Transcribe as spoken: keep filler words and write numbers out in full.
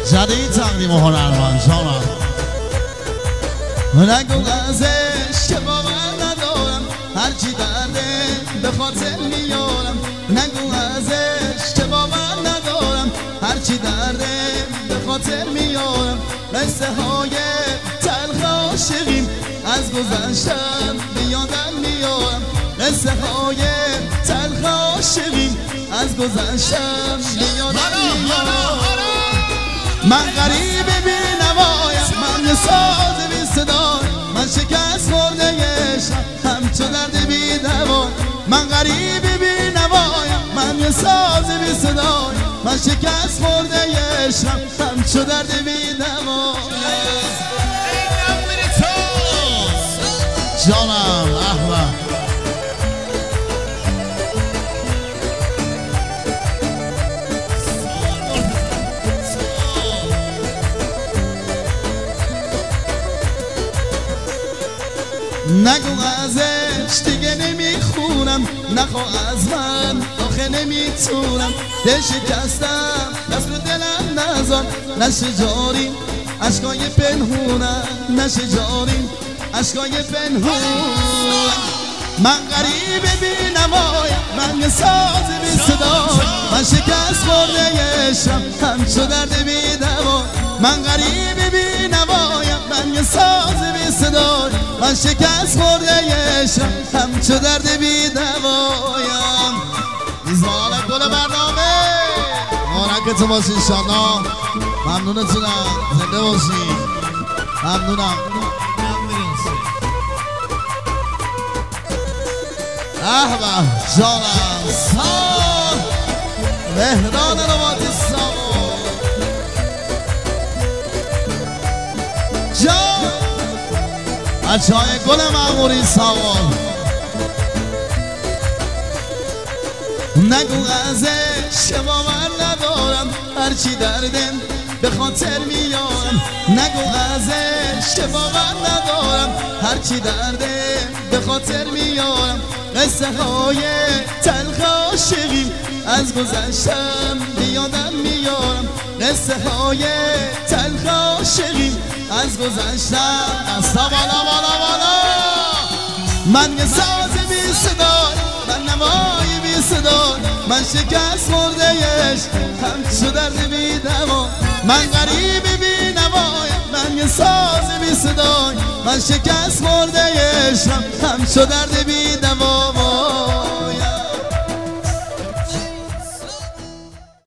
جده تقدیم هنرمند جانم. نگو ازش که باور ندارم، هرچی درده به خاطر میارم. نگو ازش که باور ندارم، هرچی درده به خاطر میارم. قصه های تلخ عاشقیم از گذشتم به یادم میارم. قصه های تلخ عاشقیم از گذشتم به یادم میارم. من غریب بی نوایم، من یه ساز بی صدای، من شکست خورده عشقم همچو درد بی دوای. من غریب بی نوایم، من یه ساز بی صدای، من شکست خورده عشقم همچو درد بی دوای. جانم احمد نگو ازش دیگه نمیخونم، نخوا از من آخه نمیتونم. دل شکستم دست رو دلم نزار، نشه جاری عشقای پنهونم، نشه جاری عشقای پنهون. من غریب بی نمایم، من یه ساز بی صدا، من شکست خورده عشقم همچو درد بی دوا. من غریب بی نمایم، من یه ساز بی صدا، من شکست خورده عشقم همچو درد بی دوایم. میزبان گل برنامه مبارکتون باشه انشالله. ممنونتونم، زنده باشید. ممنونم. احمد جانم سال مهران نواتی سامون جان بچه های گل معموری سامون. نگو ازش که باور ندارم، هرچی دردم به خاطر میارم. نگو ازش که باور ندارم، هرچی دردم به خاطر میارم. قصه های تلخ عاشقی از گذشتم به یادم میارم. قصه های تلخ عاشقی از گذشتم. دستا بالا بالا بالا. من یه ساز بی صدا، من نوایی بی صدا، من شکست خورده عشق همچو درد بی دوا. من غریب بی نوایم، من یه ساز بی صدا، من شکست خورده عشق همچو درد بی دوا.